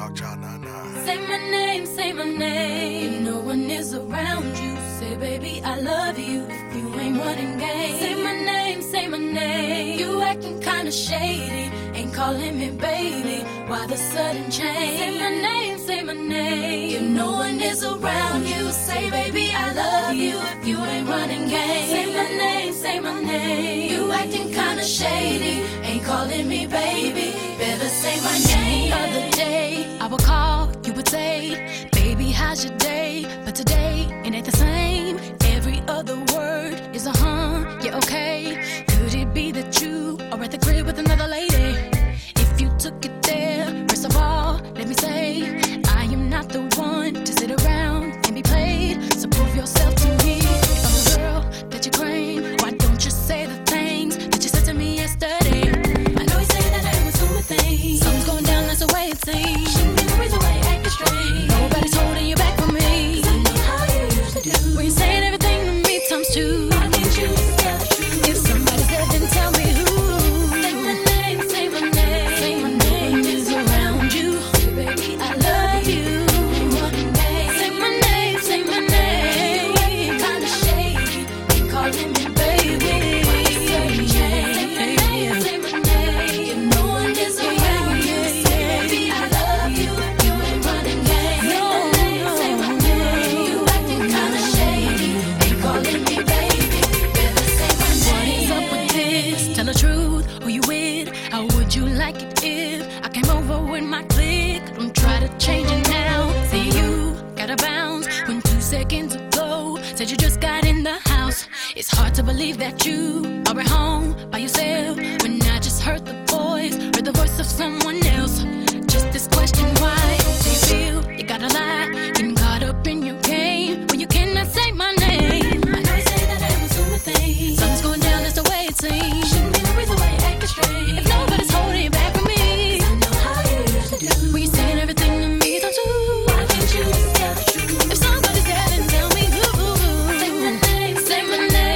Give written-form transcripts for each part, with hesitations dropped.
Dark Child 99. Say my name. If no one is around you, say, baby, I love you. If you ain't running game, say my name. You acting kinda shady, ain't calling me baby. Why the sudden change? Say my name. If no one is around you, say, baby, I love you. If you ain't running game, say my name. You acting kinda shady, ain't calling me baby. Better say my name. The other day, I would call, you would say, baby, how's your day? But today, it ain't the same. Every other word is a yeah, okay. Could it be that you are at the crib with another lady? If you took it there, first of all, let me say, I am not the one to sit around and be played. So prove yourself to me. If I'm the girl that you claim, why don't you say the things that you said to me yesterday? I know you say that I was doing things. Something's going down, that's the way it seems. Shouldn't be the reason why you acting strange. Nobody's holding you back from me. 'Cause I know how you usually do. When you're saying everything to me times two. Why can't you just tell the truth? If somebody's there, then tell me who. Say my name, say my name. Say my name is around you. Say, baby, I love you. Say my name, say my name. You acting kinda shady, ain't calling me baby. Say my name, say my name. If no one is around you, say, baby, I love you. If you ain't running game, say my name. You acting kinda shady, ain't calling me baby. Better say my name. What is up with this? Tell the truth, who you with? How would you like it if I came over with my clique? Don't try to change it now. See, you gotta bounce when 2 seconds ago said you just got in the house. It's hard to believe that you are at home by yourself when I just heard the voice of someone else. Just this question, why do you feel you gotta lie? Getting caught up in your game when you cannot say my name. I know you say that I was doing things. Something's going down, that's the way it seems. Shouldn't be the reason why you acting strange. If nobody's holding you back from me, 'cause I know how you usually do. When you're saying everything to me, don't you? Why can't you just tell the truth? If somebody's there, then tell me who. Say my name, say my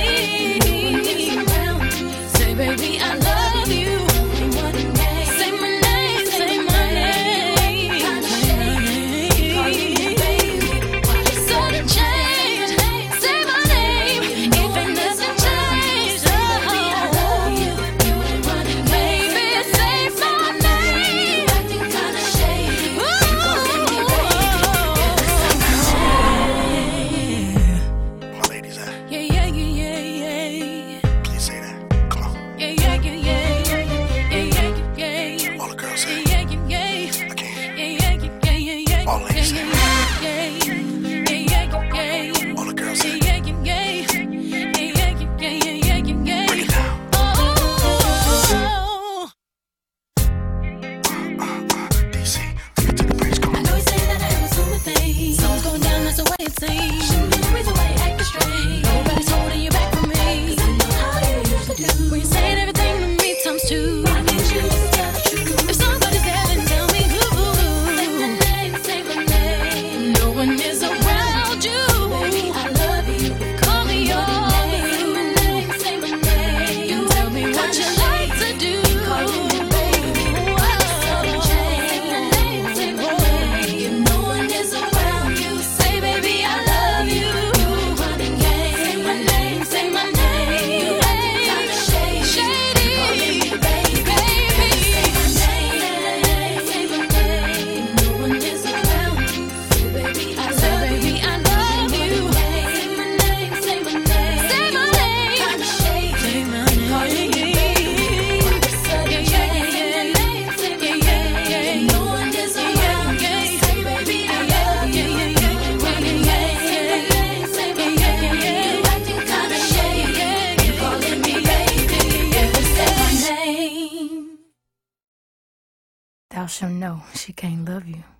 name. Say, baby, I love you. Say my name, say my name. Sudden change, say my name. If it doesn't change, baby, say my name. Acting kinda shady. My ladies at? Yeah. Please say that. Come on. Yeah. All the girls say. Yeah. I can't. All ladies say. All the girls say. Break it down. DC, take it to the bridge. Come I on. know you say that I was doing things. Something's going down, that's the way it seems. Shouldn't be the reason why you acting strange. Nobody's holding you back from me. 'Cause I know how you usually do. When you're saying everything to me times two. Why can't you just tell the truth? If somebody's there, then tell me who. Say my name, say my name. No one is around you. Baby, I love you. Call me yours. Say my name, say my name. You tell me what you like to do. Calling me baby. Sudden change. Say my name, say my name. If no one is around you, say, baby, I love you. You running game. Say my name, say my name. You acting kinda shady. Calling me baby. Say my name, say my name. If no one is around you, say, baby, I love you. Say my name, say my name. Say my name. Kinda shady. Calling me baby. Sudden change. Say my name. If no one is around you, say, baby, I love you. Running game. Say my name. You acting kinda shady. Calling me baby. Say my name. Thou shalt know she can't love you.